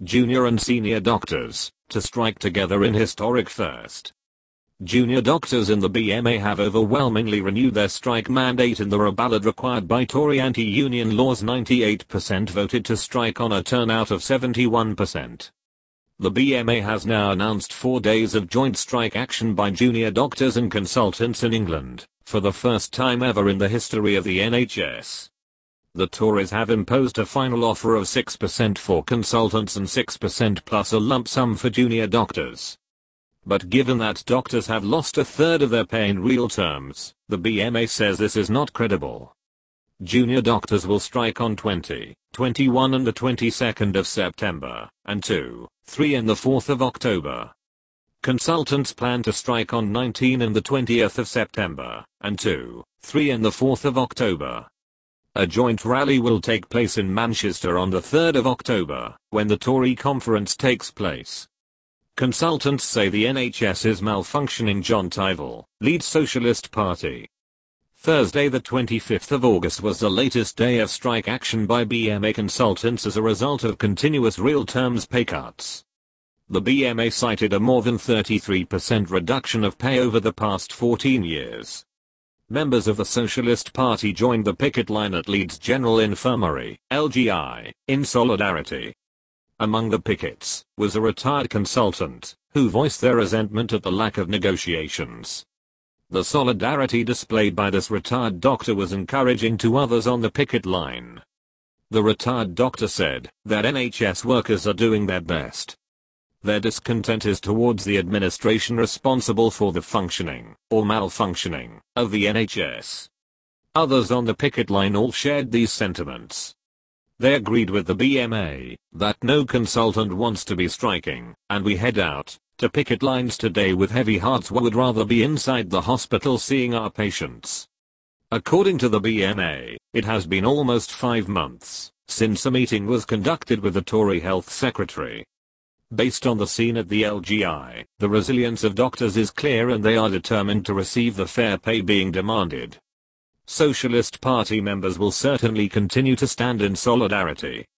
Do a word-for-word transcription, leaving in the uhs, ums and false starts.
junior and senior doctors, to strike together in historic first. Junior doctors in the B M A have overwhelmingly renewed their strike mandate in the ballot required by Tory anti-union laws. ninety-eight percent voted to strike on a turnout of seventy-one percent. The B M A has now announced four days of joint strike action by junior doctors and consultants in England, for the first time ever in the history of the N H S. The Tories have imposed a final offer of six percent for consultants and six percent plus a lump sum for junior doctors. But given that doctors have lost a third of their pay in real terms, the B M A says this is not credible. Junior doctors will strike on twenty, twenty-one and the twenty-second of September, and two, three and the fourth of October. Consultants plan to strike on nineteen and the twentieth of September, and two, three and the fourth of October. A joint rally will take place in Manchester on the third of October, when the Tory conference takes place. Consultants say the N H S is malfunctioning. John Tyval, lead Socialist Party. Thursday the twenty-fifth of August was the latest day of strike action by B M A consultants as a result of continuous real terms pay cuts. The B M A cited a more than thirty-three percent reduction of pay over the past fourteen years. Members of the Socialist Party joined the picket line at Leeds General Infirmary, L G I, in solidarity. Among the pickets was a retired consultant, who voiced their resentment at the lack of negotiations. The solidarity displayed by this retired doctor was encouraging to others on the picket line. The retired doctor said that N H S workers are doing their best. Their discontent is towards the administration responsible for the functioning, or malfunctioning, of the N H S. Others on the picket line all shared these sentiments. They agreed with the B M A that no consultant wants to be striking, and we head out to picket lines today with heavy hearts. We would rather be inside the hospital seeing our patients. According to the B M A, it has been almost five months since a meeting was conducted with the Tory Health Secretary. Based on the scene at the L G I, the resilience of doctors is clear and they are determined to receive the fair pay being demanded. Socialist Party members will certainly continue to stand in solidarity